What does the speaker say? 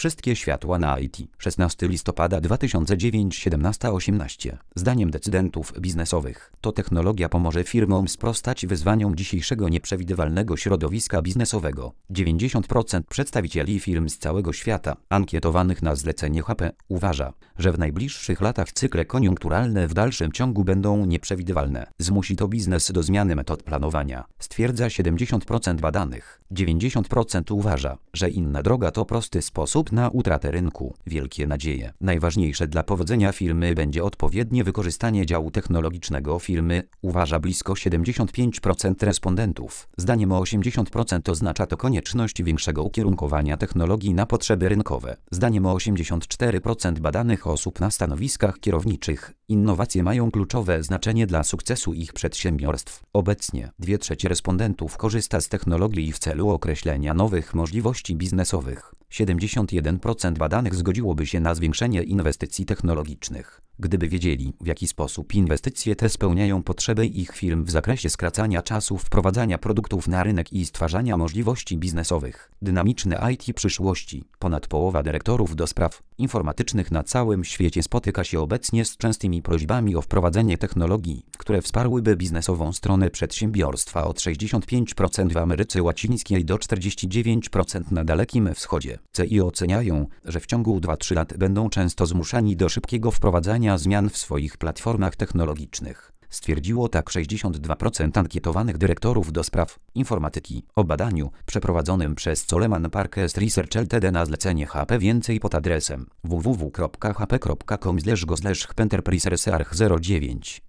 Wszystkie światła na IT. 16 listopada 2009 17:18. Zdaniem decydentów biznesowych, to technologia pomoże firmom sprostać wyzwaniom dzisiejszego nieprzewidywalnego środowiska biznesowego. 90% przedstawicieli firm z całego świata, ankietowanych na zlecenie HP, uważa, że w najbliższych latach cykle koniunkturalne w dalszym ciągu będą nieprzewidywalne. Zmusi to biznes do zmiany metod planowania, stwierdza 70% badanych. 90% uważa, że inna droga to prosty sposób na utratę rynku. Wielkie nadzieje. Najważniejsze dla powodzenia firmy będzie odpowiednie wykorzystanie działu technologicznego firmy, uważa blisko 75% respondentów. Zdaniem 80% oznacza to konieczność większego ukierunkowania technologii na potrzeby rynkowe. Zdaniem 84% badanych osób na stanowiskach kierowniczych, innowacje mają kluczowe znaczenie dla sukcesu ich przedsiębiorstw. Obecnie 2/3 respondentów korzysta z technologii w celu określenia nowych możliwości biznesowych. 71% badanych zgodziłoby się na zwiększenie inwestycji technologicznych, gdyby wiedzieli, w jaki sposób inwestycje te spełniają potrzeby ich firm w zakresie skracania czasu wprowadzania produktów na rynek i stwarzania możliwości biznesowych. Dynamiczne IT przyszłości. Ponad połowa dyrektorów do spraw informatycznych na całym świecie spotyka się obecnie z częstymi prośbami o wprowadzenie technologii, które wsparłyby biznesową stronę przedsiębiorstwa, od 65% w Ameryce Łacińskiej do 49% na Dalekim Wschodzie. CI oceniają, że w ciągu 2-3 lat będą często zmuszani do szybkiego wprowadzania zmian w swoich platformach technologicznych. Stwierdziło tak 62% ankietowanych dyrektorów do spraw informatyki. O badaniu przeprowadzonym przez Coleman Parkes Research Ltd. na zlecenie HP więcej pod adresem www.hp.com/go/enterprise-research 09.